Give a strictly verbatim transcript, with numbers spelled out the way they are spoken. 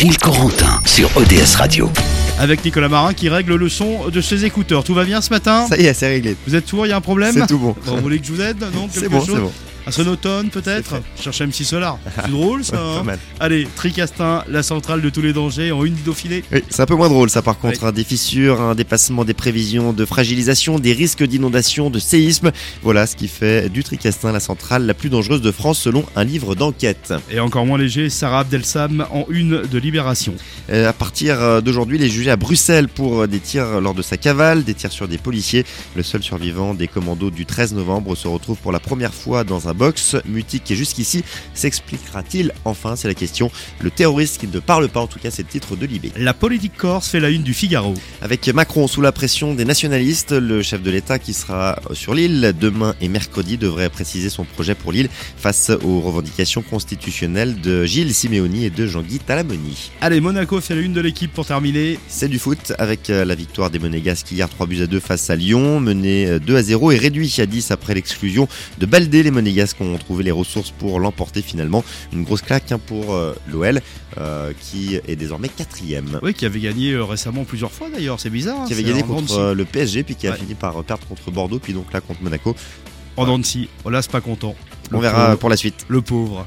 Gilles Corentin sur O D S Radio. Avec Nicolas Marin qui règle le son de ses écouteurs. Tout va bien ce matin ? Ça y est, c'est réglé. Vous êtes sourd, il y a un problème ? C'est tout bon. Bon, vous voulez que je vous aide ? Non, quelque C'est bon, chose c'est bon. Un sonotone peut-être ? Cherchez M six Solar. C'est drôle ça, hein ? Pas mal. Allez, Tricastin, la centrale de tous les dangers en une d'aufilée. Oui, c'est un peu moins drôle ça par contre, Oui. hein, des fissures, un dépassement des prévisions de fragilisation, des risques d'inondation, de séisme. Voilà ce qui fait du Tricastin la centrale la plus dangereuse de France selon un livre d'enquête. Et encore moins léger, Sarah Abdelsam en une de Libération. Euh, à partir d'aujourd'hui, il est jugé à Bruxelles pour des tirs lors de sa cavale, des tirs sur des policiers. Le seul survivant des commandos du treize novembre se retrouve pour la première fois dans un box. Mutique et jusqu'ici, s'expliquera-t-il enfin ? C'est la question. Le terroriste qui ne parle pas, en tout cas, c'est le titre de Libé. La politique corse fait la une du Figaro. Avec Macron sous la pression des nationalistes, le chef de l'État qui sera sur l'île demain et mercredi devrait préciser son projet pour l'île face aux revendications constitutionnelles de Gilles Simeoni et de Jean-Guy Talamoni. Allez, Monaco fait la une de l'équipe pour terminer. C'est du foot avec la victoire des Monégasques hier trois buts à deux face à Lyon, mené deux à zéro et réduit à dix après l'exclusion de Baldé. Les Monégasques ont trouvé les ressources pour l'emporter finalement. Une grosse claque hein, pour euh, l'O L euh, qui est désormais quatrième. Oui, qui avait gagné euh, récemment plusieurs fois d'ailleurs, c'est bizarre. hein, Qui avait c'est gagné en dents de contre scie. euh, le P S G puis qui a Ouais. fini par euh, perdre contre Bordeaux puis donc là contre Monaco. En dents de scie. Oh là, c'est pas content. On Le verra pauvre. pour la suite. Le pauvre.